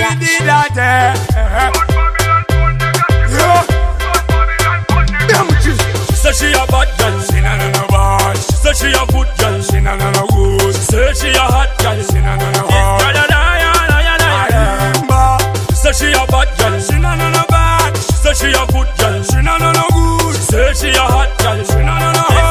did that. She said she a bad girl, she na no bad. She said she a good girl, she na no good. She said she a hot girl, she na no hot. She said she a bad girl, she na no bad. She said she a good girl, she na no good. She said she a hot girl, she na no hot.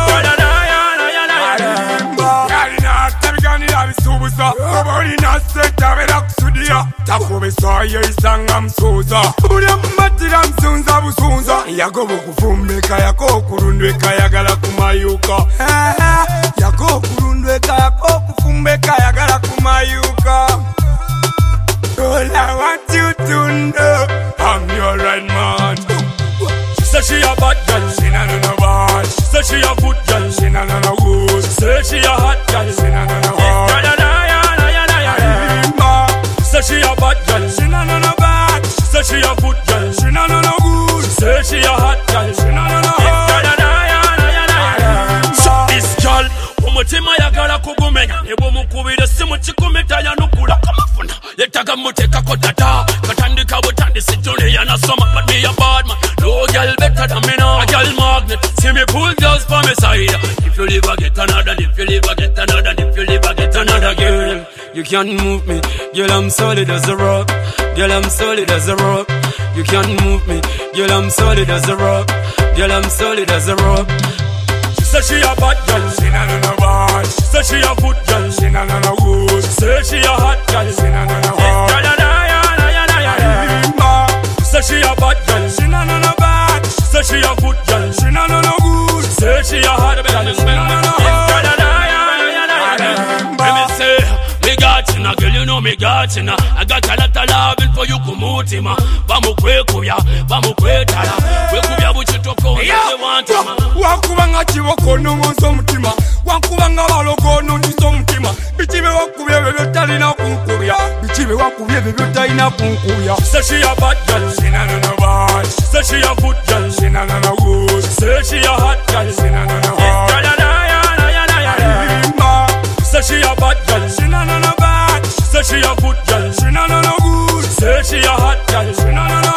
Nobody not set up it up to the Takobe soya isanga msuza Ule mbatira msunza busunza Yako bukufumbeka yako kurundweka yagala kumayuka Yako kurundweka yako kufumbeka yagala kumayuka All I want you to know I'm your right man. She said she a bad girl, she na no bad. She said she a good girl, she na no good. She said she a hot girl, she na no hot. She said she a bad girl, she na no bad. She said she a good girl, she na no good. She said she a hot girl, she na no hot. Shut this girl, umutima yagala kugumenya. Ebo mukubire simu chikumita ya nukula kamafuna. Yetaga muteka kotata, katandika butandisi juni yanasoma. But me a bad man, no girl better than me now. A girl magnet, see me pull girls for me side. If you live I get another, if you live I get another, if you live I get another girl. You can't move me, girl I'm solid as a rock. Girl I'm solid as a rock. You can't move me, girl I'm solid as a rock. Girl I'm solid as a rock. She said she a bad girl, she na no bad. She said she a good girl, she na no good. She said she a hot girl, she na no hot. She said she a bad girl, she na no bad. She said she a good girl, she na no good. She said she a hot girl, she na no hot. Let me say, me got you now, girl, you know me got you now. I got a lot of loving for you, kumutima. Bamu kwekuya, bamu kwetala. Kwekuya buchitoko, you want to. Wakubanga chiboko no monso mutima. Wakubanga baloko no niso mutima. Bichibe wakubye bebetali na kunkuya. Bichibe wakubye bebetali na kunkuya. She said she a bad girl, she na no bad. She said she a good girl, she na no good. She said she a hot girl, she na no hot. She said she a bad girl, she na no bad. She said she a good girl, she na no good. She said she a hot girl, she na no